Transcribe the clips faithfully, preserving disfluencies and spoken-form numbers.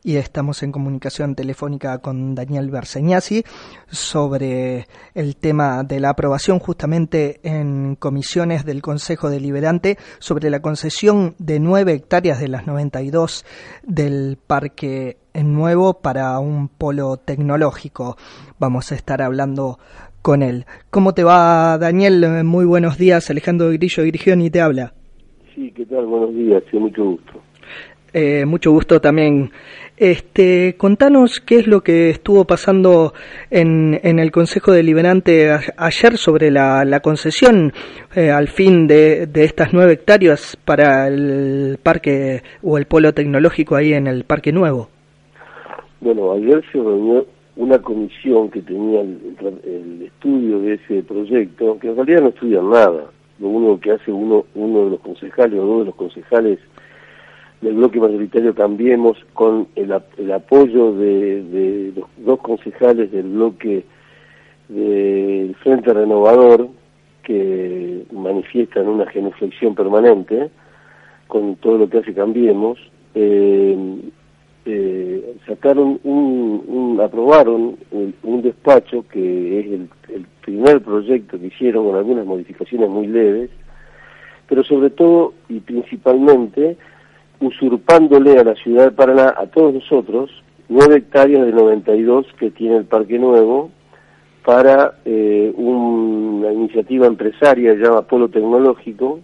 y estamos en comunicación telefónica con Daniel Berseñasi sobre el tema de la aprobación justamente en comisiones del Consejo Deliberante sobre la concesión de nueve hectáreas de las noventa y dos del Parque Nuevo para un polo tecnológico. Vamos a estar hablando con él. ¿Cómo te va, Daniel? Muy buenos días. Alejandro Grillo Grigioni te habla. Sí, ¿qué tal? Buenos días, sí, mucho gusto. Eh, mucho gusto también. Este, contanos qué es lo que estuvo pasando en, en el Consejo Deliberante a, ayer sobre la, la concesión eh, al fin de, de estas nueve hectáreas para el parque o el polo tecnológico ahí en el Parque Nuevo. Bueno, ayer se reunió una comisión que tenía el, el estudio de ese proyecto, que en realidad no estudian nada. Lo único que hace uno uno de los concejales o dos de los concejales del bloque mayoritario Cambiemos, con el, el apoyo de, de los dos concejales del bloque del Frente Renovador, que manifiestan una genuflexión permanente con todo lo que hace Cambiemos, eh, eh, sacaron un, un aprobaron un, un despacho que es el, el primer proyecto que hicieron con algunas modificaciones muy leves, pero sobre todo y principalmente usurpándole a la ciudad de Paraná, a todos nosotros, nueve hectáreas de noventa y dos que tiene el Parque Nuevo para eh, un, una iniciativa empresaria llamada Polo Tecnológico,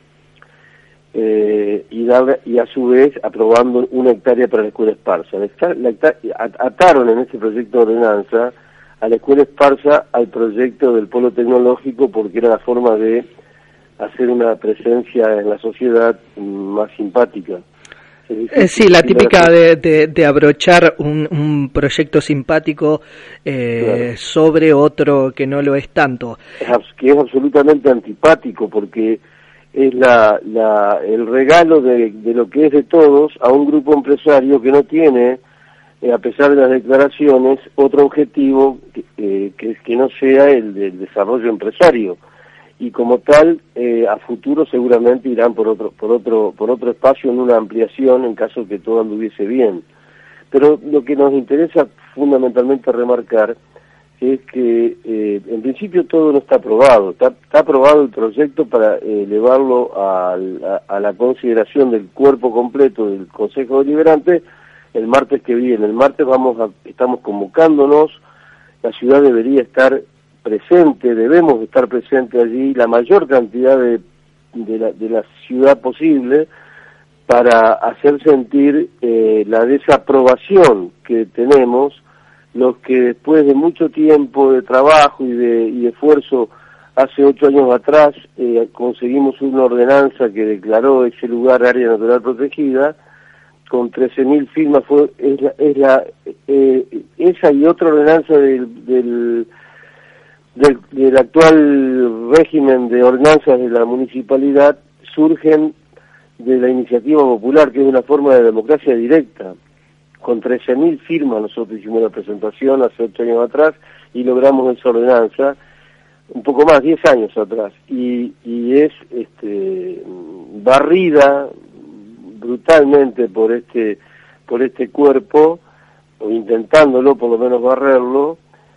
eh, y, dar, y a su vez aprobando una hectárea para la Escuela Esparza. La hectárea, la hectárea, ataron en este proyecto de ordenanza a la Escuela Esparza al proyecto del Polo Tecnológico porque era la forma de hacer una presencia en la sociedad más simpática. Eh, sí, la típica de, de, de abrochar un, un proyecto simpático eh, claro. sobre otro que no lo es tanto. Es, que es absolutamente antipático porque es la, la el regalo de, de lo que es de todos a un grupo empresario que no tiene, eh, a pesar de las declaraciones, otro objetivo que, eh, que, que no sea el del desarrollo empresario. Y como tal, eh, a futuro seguramente irán por otro, por otro, por otro espacio en una ampliación en caso que todo anduviese bien. Pero lo que nos interesa fundamentalmente remarcar es que eh, en principio todo no está aprobado. Está, está aprobado el proyecto para eh, elevarlo a, a, a la consideración del cuerpo completo del Consejo Deliberante el martes que viene. El martes vamos a, estamos convocándonos, la ciudad debería estar presente, debemos estar presente allí la mayor cantidad de, de, la, de la ciudad posible para hacer sentir eh, la desaprobación que tenemos los que después de mucho tiempo de trabajo y de, y de esfuerzo hace ocho años atrás eh, conseguimos una ordenanza que declaró ese lugar área natural protegida con trece mil firmas. Fue es la, es la eh, esa y otra ordenanza del, del Del, del actual régimen de ordenanzas de la municipalidad surgen de la iniciativa popular, que es una forma de democracia directa. Con trece mil firmas nosotros hicimos la presentación hace ocho años atrás y logramos esa ordenanza, un poco más, diez años atrás, y, y es este, barrida brutalmente por este, por este cuerpo, o intentándolo por lo menos barrerlo,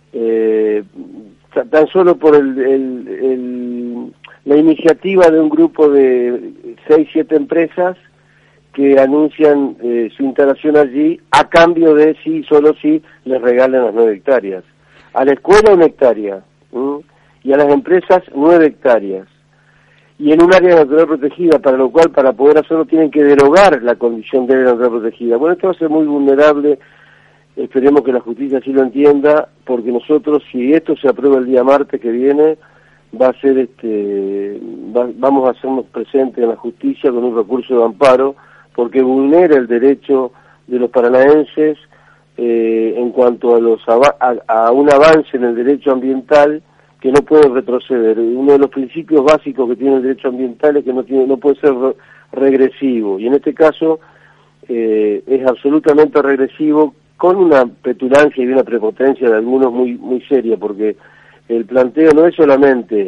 eh, tan solo por el, el, el, la iniciativa de un grupo de seis, siete empresas que anuncian eh, su instalación allí a cambio de si, solo si les regalan las nueve hectáreas. A la escuela una hectárea, ¿m? y a las empresas nueve hectáreas. Y en un área natural protegida, para lo cual, para poder hacerlo, tienen que derogar la condición de área natural protegida. Bueno, esto va a ser muy vulnerable. Esperemos que la justicia así lo entienda, porque nosotros, si esto se aprueba el día martes que viene, va a ser este, va, vamos a hacernos presentes en la justicia con un recurso de amparo, porque vulnera el derecho de los paranaenses eh, en cuanto a los a, a un avance en el derecho ambiental que no puede retroceder. Uno de los principios básicos que tiene el derecho ambiental es que no tiene, no puede ser re, regresivo, y en este caso eh, es absolutamente regresivo, con una petulancia y una prepotencia de algunos muy muy seria, porque el planteo no es solamente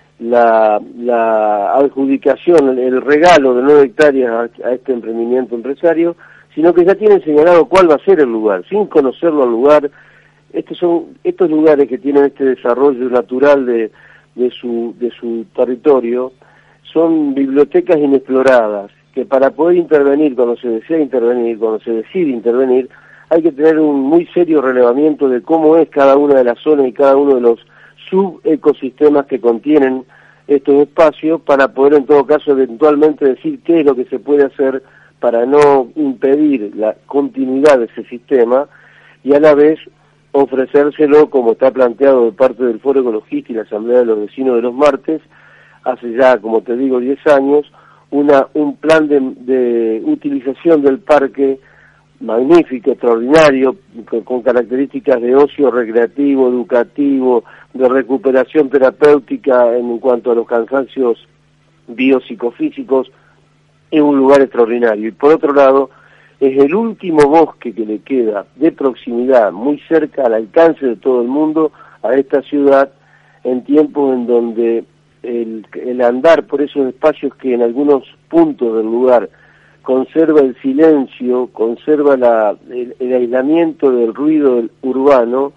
la, la adjudicación, el regalo de nueve hectáreas a, a este emprendimiento empresario, sino que ya tienen señalado cuál va a ser el lugar, sin conocerlo al lugar. Estos son estos lugares que tienen este desarrollo natural de, de su de su territorio, son bibliotecas inexploradas, que para poder intervenir cuando se desea intervenir, cuando se decide intervenir, hay que tener un muy serio relevamiento de cómo es cada una de las zonas y cada uno de los subecosistemas que contienen estos espacios, para poder en todo caso eventualmente decir qué es lo que se puede hacer para no impedir la continuidad de ese sistema, y a la vez ofrecérselo, como está planteado de parte del Foro Ecologista y la Asamblea de los Vecinos de los Martes, hace ya, como te digo, diez años, una un plan de, de utilización del parque magnífico, extraordinario, con, con características de ocio recreativo, educativo, de recuperación terapéutica en cuanto a los cansancios biopsicofísicos. Es un lugar extraordinario. Y por otro lado, es el último bosque que le queda de proximidad, muy cerca, al alcance de todo el mundo, a esta ciudad, en tiempos en donde el, el andar por esos espacios que en algunos puntos del lugar conserva el silencio, conserva la, el, el aislamiento del ruido urbano,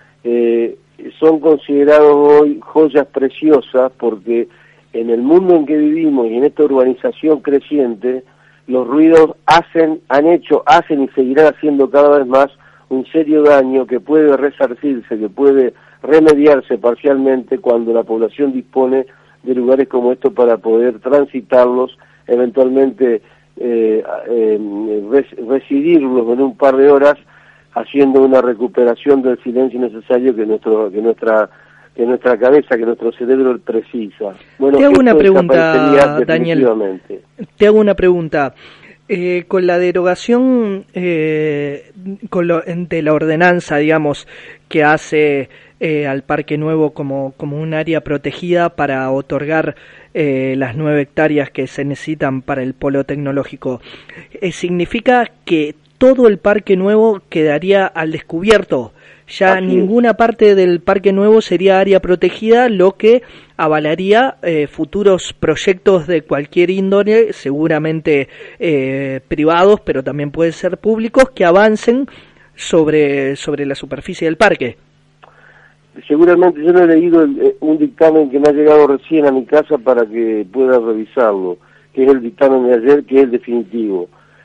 eh, son considerados hoy joyas preciosas, porque en el mundo en que vivimos y en esta urbanización creciente, los ruidos hacen, han hecho, hacen y seguirán haciendo cada vez más un serio daño que puede resarcirse, que puede remediarse parcialmente cuando la población dispone de lugares como estos para poder transitarlos, eventualmente eh, eh, res, residirlos en un par de horas, haciendo una recuperación del silencio necesario que nuestro que nuestra que nuestra cabeza, que nuestro cerebro precisa. Bueno, te hago una pregunta, Daniel. Te hago una pregunta. Eh, con la derogación eh, con lo, de la ordenanza, digamos, que hace eh, al Parque Nuevo como, como un área protegida para otorgar eh, las nueve hectáreas que se necesitan para el polo tecnológico, eh, ¿significa que todo el Parque Nuevo quedaría al descubierto? Ya Así ninguna es. parte del Parque Nuevo sería área protegida, lo que avalaría eh, futuros proyectos de cualquier índole, seguramente eh, privados, pero también pueden ser públicos, que avancen sobre, sobre la superficie del parque. Seguramente, yo no he leído el, un dictamen que me ha llegado recién a mi casa para que pueda revisarlo, que es el dictamen de ayer, que es el definitivo,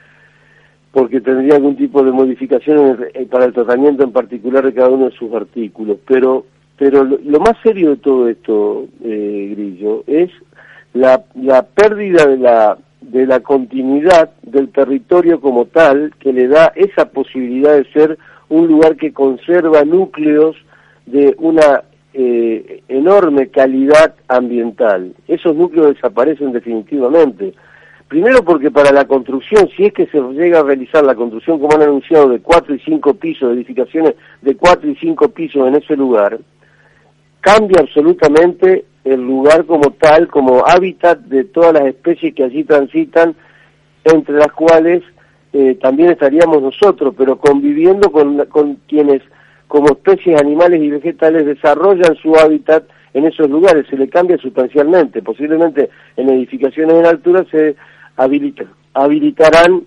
porque tendría algún tipo de modificaciones para el tratamiento en particular de cada uno de sus artículos. Pero pero lo, lo más serio de todo esto, eh, Grillo, es la, la pérdida de la, de la continuidad del territorio como tal, que le da esa posibilidad de ser un lugar que conserva núcleos de una eh, enorme calidad ambiental. Esos núcleos desaparecen definitivamente. Primero porque para la construcción, si es que se llega a realizar la construcción, como han anunciado, de cuatro y cinco pisos, de edificaciones de cuatro y cinco pisos en ese lugar, cambia absolutamente el lugar como tal, como hábitat de todas las especies que allí transitan, entre las cuales eh, también estaríamos nosotros, pero conviviendo con, con quienes como especies animales y vegetales desarrollan su hábitat en esos lugares. Se le cambia sustancialmente. Posiblemente en edificaciones en altura se habilita, habilitarán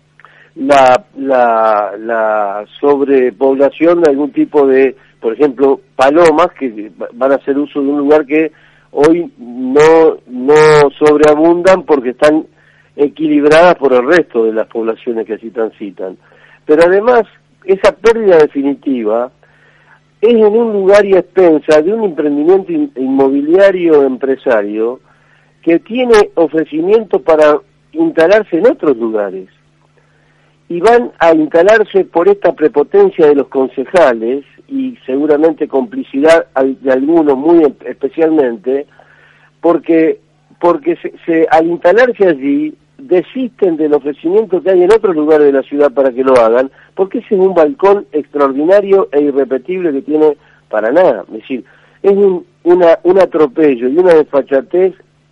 la, la, la sobrepoblación de algún tipo de, por ejemplo, palomas, que van a hacer uso de un lugar que hoy no, no sobreabundan porque están equilibradas por el resto de las poblaciones que así transitan. Pero además, esa pérdida definitiva es en un lugar y a expensa de un emprendimiento inmobiliario empresario que tiene ofrecimiento para instalarse en otros lugares, y van a instalarse por esta prepotencia de los concejales y seguramente complicidad de algunos muy especialmente, porque porque se, se, al instalarse allí desisten del ofrecimiento que hay en otros lugares de la ciudad para que lo hagan, porque ese es un balcón extraordinario e irrepetible que tiene Paraná. Es decir, es un, una, un atropello y una desfachatez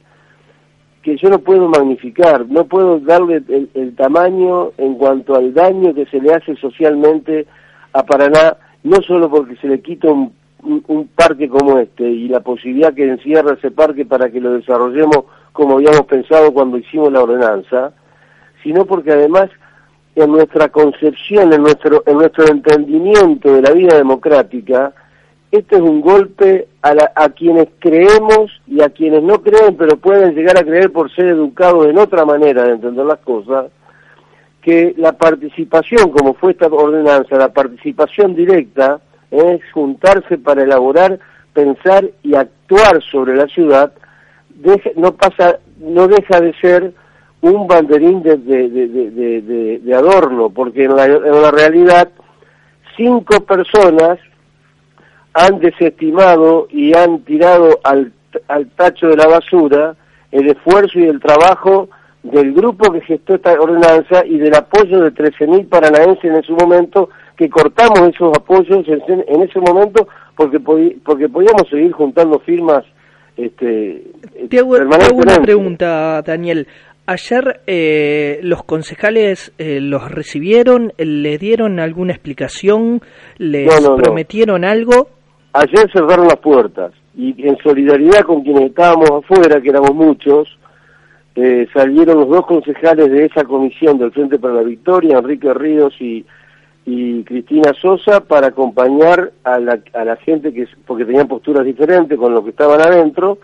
que yo no puedo magnificar, no puedo darle el, el tamaño en cuanto al daño que se le hace socialmente a Paraná, no solo porque se le quita un, un, un parque como este y la posibilidad que encierra ese parque para que lo desarrollemos como habíamos pensado cuando hicimos la ordenanza, sino porque además en nuestra concepción, en nuestro, en nuestro entendimiento de la vida democrática, este es un golpe a, la, a quienes creemos y a quienes no creen, pero pueden llegar a creer por ser educados en otra manera de entender las cosas, que la participación, como fue esta ordenanza, la participación directa, es juntarse para elaborar, pensar y actuar sobre la ciudad, deja, no pasa, no deja de ser un banderín de, de, de, de, de, de adorno, porque en la, en la realidad cinco personas han desestimado y han tirado al, al tacho de la basura el esfuerzo y el trabajo del grupo que gestó esta ordenanza y del apoyo de trece mil paranaenses en su momento, que cortamos esos apoyos en, en ese momento porque, podi, porque podíamos seguir juntando firmas. Este, te hago, te hago una pregunta, Daniel. Ayer eh, los concejales eh, los recibieron, ¿les dieron alguna explicación? ¿Les no, no, prometieron no. algo? Ayer cerraron las puertas y en solidaridad con quienes estábamos afuera, que éramos muchos, eh, salieron los dos concejales de esa comisión del Frente para la Victoria, Enrique Ríos y, y Cristina Sosa, para acompañar a la, a la gente, que porque tenían posturas diferentes con los que estaban adentro,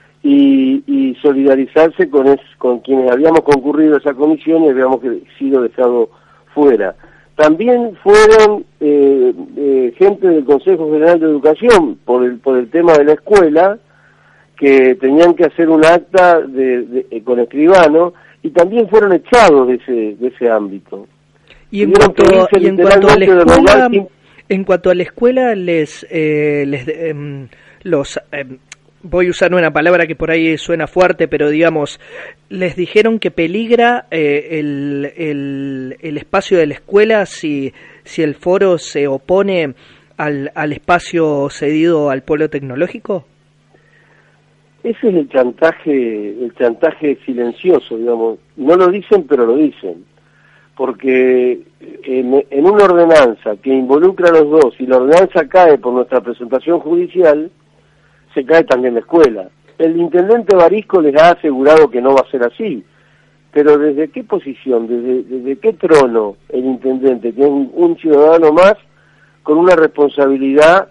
y, y solidarizarse con, es, con quienes habíamos concurrido a esa comisión y habíamos sido dejado fuera. También fueron eh, eh, gente del Consejo General de Educación por el por el tema de la escuela, que tenían que hacer un acta de, de, de, con escribano, y también fueron echados de ese de ese ámbito. Y en cuanto, y en cuanto a la escuela, sin... en cuanto a la escuela les eh, les eh, los eh, voy a usar una palabra que por ahí suena fuerte, pero digamos, les dijeron que peligra eh, el, el, el espacio de la escuela si, si el foro se opone al, al espacio cedido al polo tecnológico. Ese es el chantaje, el chantaje silencioso, digamos. No lo dicen, pero lo dicen. Porque en, en una ordenanza que involucra a los dos, y la ordenanza cae por nuestra presentación judicial, se cae también la escuela. El intendente Barisco les ha asegurado que no va a ser así, pero ¿desde qué posición, desde, desde qué trono el intendente, que es un, un ciudadano más con una responsabilidad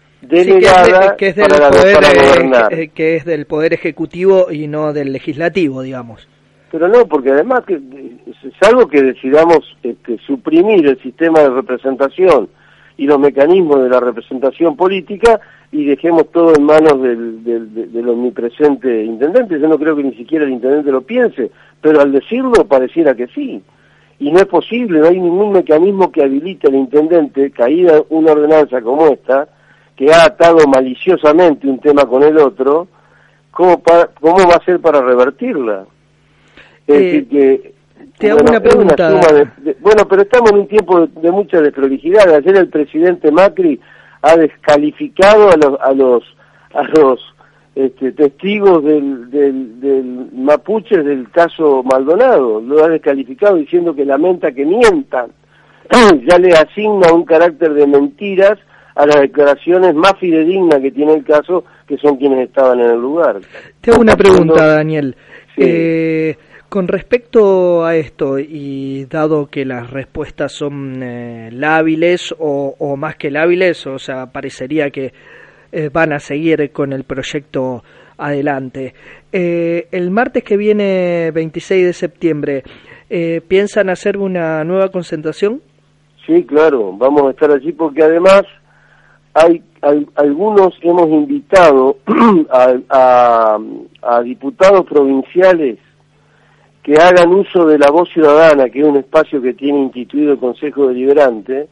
delegada sí, que es de, que es para, poder, para gobernar? Eh, que es del poder ejecutivo y no del legislativo, digamos. Pero no, porque además, que salvo que decidamos este, suprimir el sistema de representación y los mecanismos de la representación política y dejemos todo en manos del, del, del, del omnipresente intendente. Yo no creo que ni siquiera el intendente lo piense, pero al decirlo pareciera que sí. Y no es posible, no hay ningún mecanismo que habilite al intendente, caída una ordenanza como esta, que ha atado maliciosamente un tema con el otro, ¿cómo, para, cómo va a ser para revertirla? Es eh, decir, que... Te hago bueno, una pregunta. Una de, de, bueno, pero estamos en un tiempo de, de mucha desprolijidad. Ayer el presidente Macri ha descalificado a los a los a los este, testigos del, del, del mapuches del caso Maldonado. Lo ha descalificado diciendo que lamenta que mientan. Ya le asigna un carácter de mentiras a las declaraciones más fidedignas que tiene el caso, que son quienes estaban en el lugar. Te hago una pregunta, Daniel. Sí. Eh, Con respecto a esto, y dado que las respuestas son eh, lábiles o, o más que lábiles, o sea, parecería que eh, van a seguir con el proyecto adelante. Eh, el martes que viene, veintiséis de septiembre, eh, ¿piensan hacer una nueva concentración? Sí, claro, vamos a estar allí porque además hay, hay algunos hemos invitado a, a, a diputados provinciales que hagan uso de la voz ciudadana, que es un espacio que tiene instituido el Consejo Deliberante,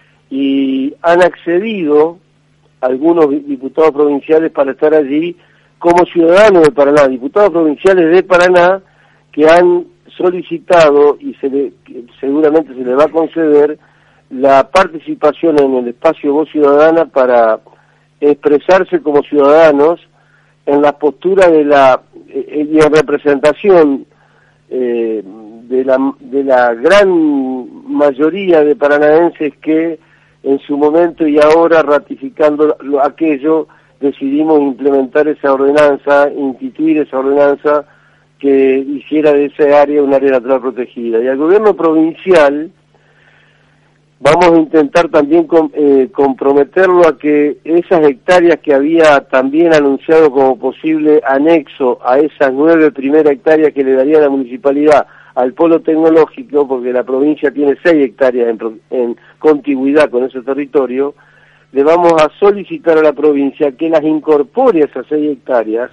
y han accedido algunos diputados provinciales para estar allí como ciudadanos de Paraná, diputados provinciales de Paraná que han solicitado, y se le, seguramente se les va a conceder, la participación en el espacio voz ciudadana para expresarse como ciudadanos en la postura de la y en representación Eh, de la de la gran mayoría de paranaenses que en su momento y ahora, ratificando lo, aquello, decidimos implementar esa ordenanza, instituir esa ordenanza que hiciera de esa área un área natural protegida. Y al gobierno provincial vamos a intentar también com, eh, comprometerlo a que esas hectáreas que había también anunciado como posible anexo a esas nueve primeras hectáreas que le daría la municipalidad al polo tecnológico, porque la provincia tiene seis hectáreas en, en contigüidad con ese territorio, le vamos a solicitar a la provincia que las incorpore esas seis hectáreas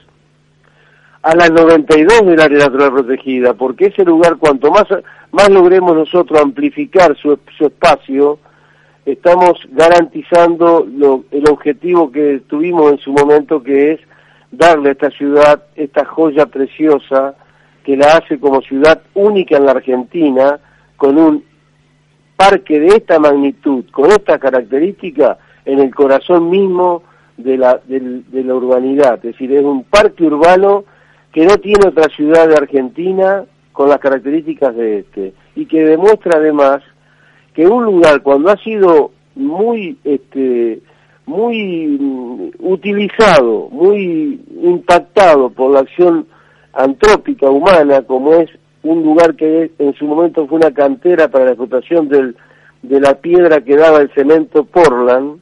a las noventa y dos del área natural protegida, porque ese lugar, cuanto más más logremos nosotros amplificar su, su espacio, estamos garantizando lo, el objetivo que tuvimos en su momento, que es darle a esta ciudad esta joya preciosa que la hace como ciudad única en la Argentina, con un parque de esta magnitud, con esta característica, en el corazón mismo de la, de, de la urbanidad. Es decir, es un parque urbano que no tiene otra ciudad de Argentina con las características de este, y que demuestra además que un lugar, cuando ha sido muy este muy um, utilizado, muy impactado por la acción antrópica humana, como es un lugar que en su momento fue una cantera para la explotación del, de la piedra que daba el cemento Portland,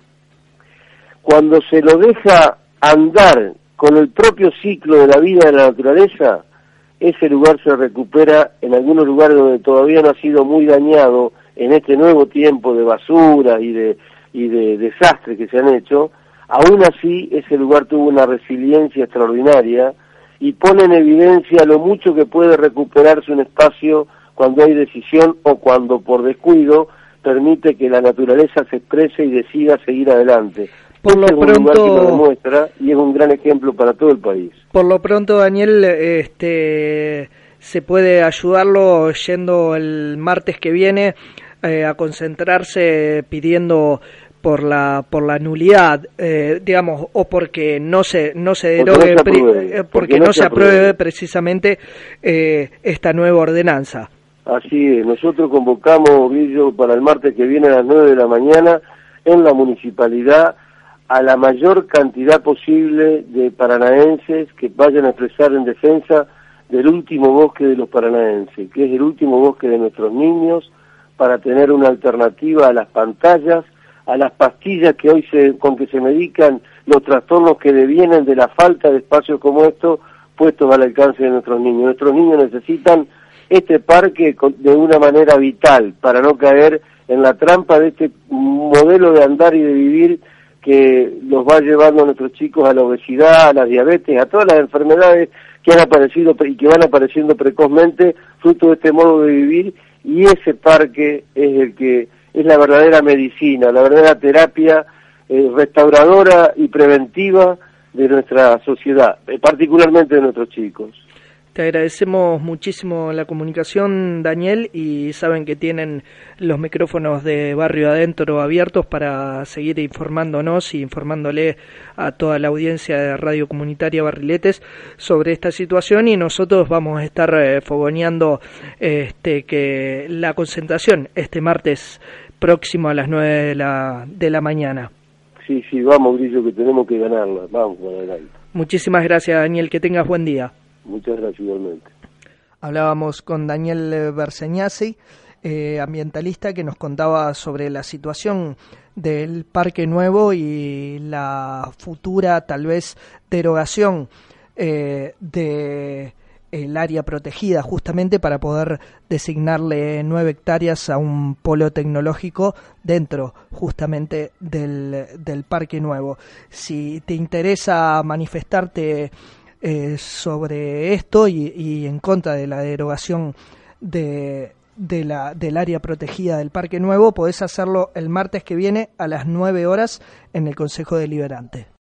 cuando se lo deja andar con el propio ciclo de la vida de la naturaleza, ese lugar se recupera en algunos lugares donde todavía no ha sido muy dañado en este nuevo tiempo de basura y de, y de desastres que se han hecho. Aún así, ese lugar tuvo una resiliencia extraordinaria y pone en evidencia lo mucho que puede recuperarse un espacio cuando hay decisión o cuando por descuido permite que la naturaleza se exprese y decida seguir adelante. Por lo este es un pronto, lugar que lo demuestra y es un gran ejemplo para todo el país. Por lo pronto, Daniel, este, se puede ayudarlo yendo el martes que viene eh, a concentrarse pidiendo por la por la nulidad, eh, digamos, o porque no se no se derogue, porque no se apruebe, porque porque no no se apruebe, apruebe precisamente eh, esta nueva ordenanza. Así es, nosotros convocamos, Guillo, para el martes que viene a las nueve de la mañana en la municipalidad a la mayor cantidad posible de paranaenses que vayan a expresar en defensa del último bosque de los paranaenses, que es el último bosque de nuestros niños, para tener una alternativa a las pantallas, a las pastillas que hoy se, con que se medican los trastornos que devienen de la falta de espacios como estos puestos al alcance de nuestros niños. Nuestros niños necesitan este parque de una manera vital para no caer en la trampa de este modelo de andar y de vivir que los va llevando a nuestros chicos a la obesidad, a la diabetes, a todas las enfermedades que han aparecido y que van apareciendo precozmente fruto de este modo de vivir, y ese parque es el que es la verdadera medicina, la verdadera terapia eh, restauradora y preventiva de nuestra sociedad, eh, particularmente de nuestros chicos. Te agradecemos muchísimo la comunicación, Daniel, y saben que tienen los micrófonos de Barrio Adentro abiertos para seguir informándonos y informándole a toda la audiencia de Radio Comunitaria Barriletes sobre esta situación, y nosotros vamos a estar eh, fogoneando este, que la concentración este martes próximo a las nueve de la, de la mañana. Sí, sí, vamos, Grillo, que tenemos que ganarla, vamos para adelante. Muchísimas gracias, Daniel, que tengas buen día. Muchas gracias igualmente. Hablábamos con Daniel Berseñasi, eh, ambientalista, que nos contaba sobre la situación del Parque Nuevo y la futura, tal vez, derogación eh, de el área protegida, justamente para poder designarle nueve hectáreas a un polo tecnológico dentro justamente del, del Parque Nuevo. Si te interesa manifestarte Eh, sobre esto y, y en contra de la derogación de, de la, del área protegida del Parque Nuevo, podés hacerlo el martes que viene a las nueve horas en el Consejo Deliberante.